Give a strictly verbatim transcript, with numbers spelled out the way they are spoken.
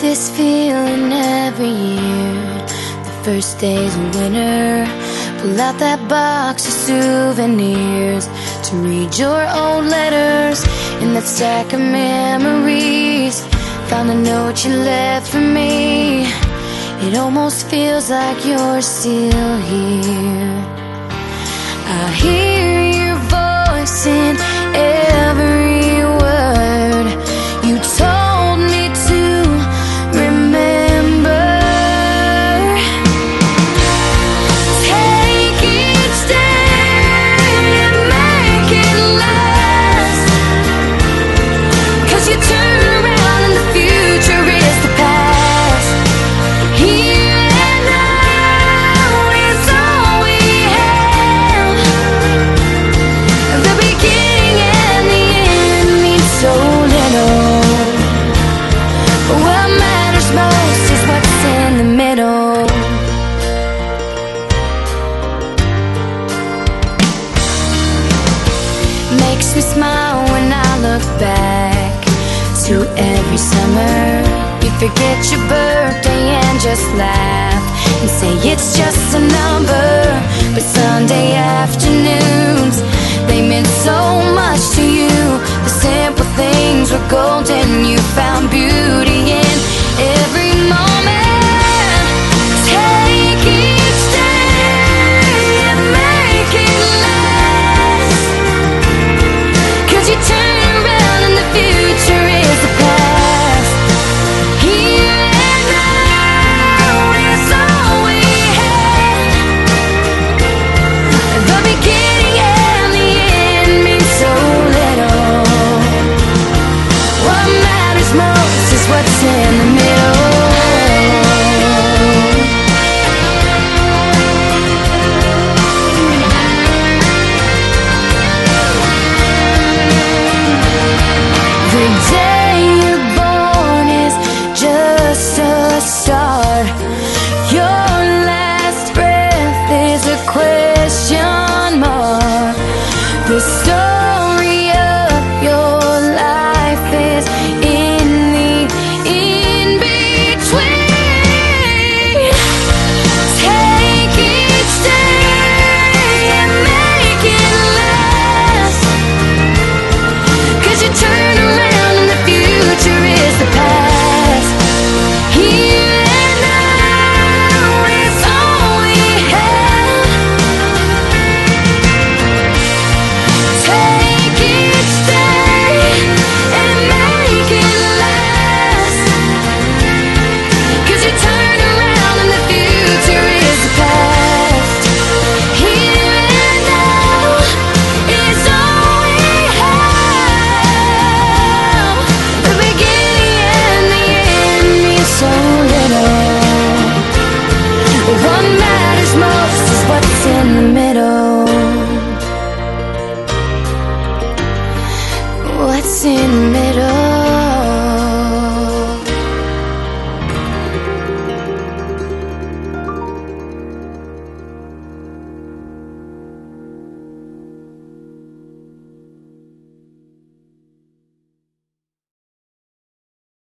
this feeling every year. The first day's of winter, pull out that box of souvenirs to read your old letters in that stack of memories. Found a note you left for me. It almost feels like you're still here. I hear your voice in every word you told me to remember. Take each day and make it last, 'cause you turn around and the future is the past. Here and now is all we have. The beginning and the end mean so little, but what matters most is what's in the middle. Makes me smile when I look back to every summer. We forget your birthday and just laugh and say it's just a number, but Sunday